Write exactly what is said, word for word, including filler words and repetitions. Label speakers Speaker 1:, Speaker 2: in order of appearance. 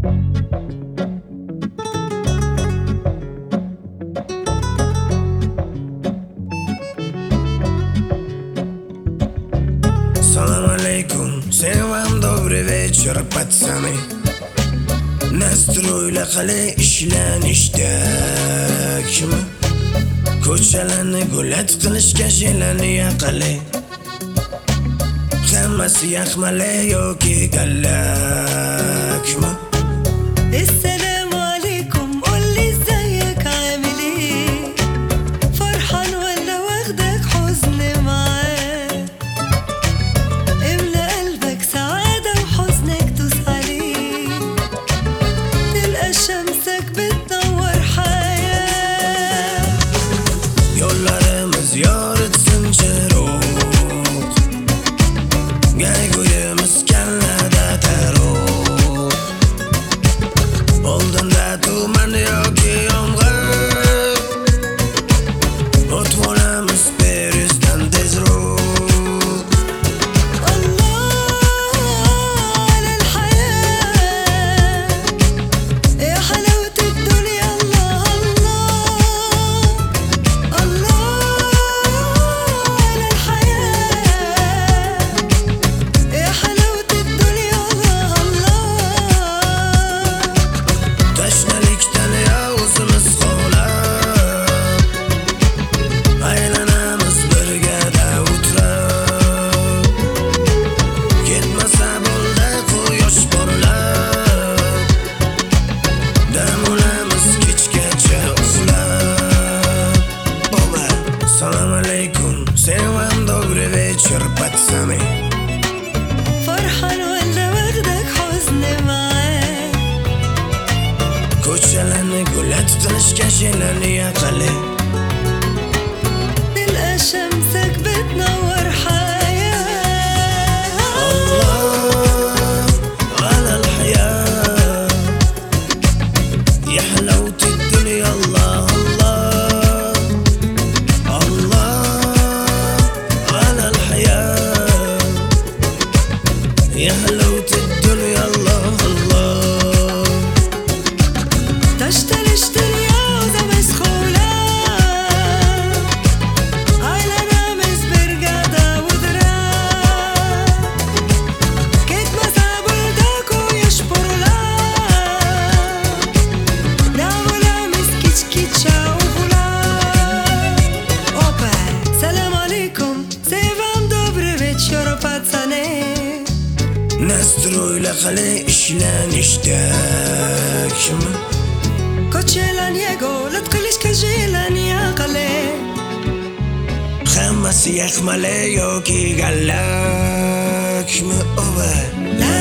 Speaker 1: Salam alaikum, всем вам добрый вечер, пацаны. Nastroyla qale ishlanishtakmi? Ko'chalarni gulat qilishga shelani yaqali. Hammasi yaxmali yoki gallakmi?
Speaker 2: السلام عليكم قولي ازيك عامل ايه فرحان ولا واخدك حزن معاه املى قلبك سعادة وحزنك دوس عليه تلقى شمسك بتنور حياة
Speaker 1: Yollarımız yoritsin chiroq, Qayg'uyimiz kallada taroq. Oldinda tuman yoki yomg'ir, o't bo'lamiz Parisdan tezroq.
Speaker 2: الله على الحياة يا حلاوة الدنيا الله الله الله على الحياة يا حلاوة الدنيا الله الله
Speaker 1: Tashnalikdan yozimiz qolab, aylanamiz birgada o'tirib. Ketmasa bo'ldi quyosh porlab, dam olamiz kechgacha uxlab. Oba, salam alaykum, всем вам добрый вечер, пацаны.
Speaker 2: فرحان ولا واخدك حزن معاه
Speaker 1: Ko'chalarni gulat qilishga shelani yaqali.
Speaker 2: تلقى شمسك بتنور حياة
Speaker 1: الله على الحياة يا حلاوة الدنيا الله الله الله على الحياة يا حلاوة الدنيا الله الله
Speaker 2: تشتري اشترياوزة مسخولة عيلنا مزبرقادة وذراع كيت مساب ولداكو يشبر لا نعملها مسكيتش كيتشا وفولا Opa, salam alaikum, c'est вам добрый вечер, пацаны
Speaker 1: Nastroyla qale ishlanishtakmi?
Speaker 2: Ko'chalarni yego, lat qilishga shelani yaqali
Speaker 1: Hammasi yaxmali yoki gallakmi? Oba,
Speaker 2: La